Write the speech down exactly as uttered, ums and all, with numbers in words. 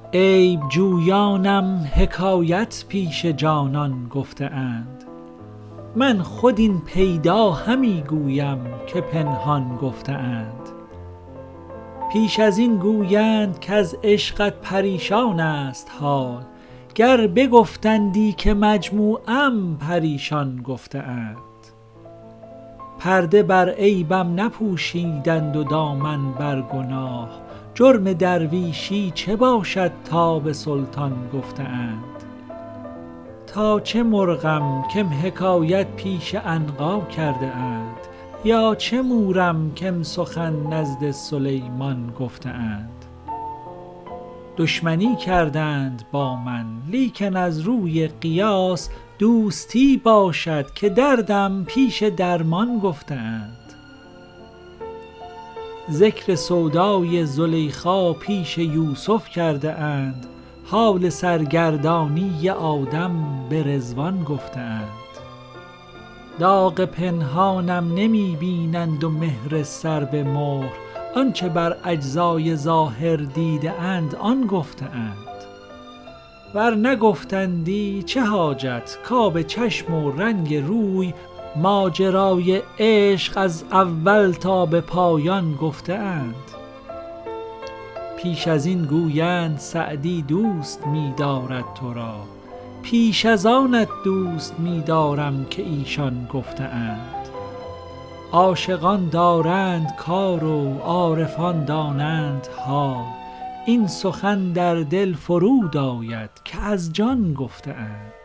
عیب جویانم حکایت پیش جانان گفته اند. من خود این پیدا همی گویم که پنهان گفته اند. پیش از این گویند که از عشقت پریشان است حال، گر بگفتندی که مجموعم پریشان گفته اند. پرده بر عیبم نپوشیدند و دامن بر گناه، جرم درویشی چه باشد تا به سلطان گفته اند. تا چه مرغم کم حکایت پیش عنقا کرده اند، یا چه مورم کم سخن نزد سلیمان گفته اند. دشمنی کردند با من لیکن از روی قیاس، دوستی باشد که دردم پیش درمان گفته اند. ذکر سودای زلیخا پیش یوسف کرده اند، حال سرگردانی آدم به رضوان گفته اند. داغ پنهانم نمی بینند و مهر سر به مهر، آنچه بر اجزای ظاهر دیده اند آن گفته اند. ور نگفتندی چه حاجت کآب چشم و رنگ روی، ماجرای عشق از اول تا به پایان گفته اند. پیش از این گویند سعدی دوست می دارد تو را، پیش از آنت دوست می دارم که ایشان گفته اند. عاشقان دارند کار و عارفان دانند حال، این سخن در دل فرود آید که از جان گفته اند.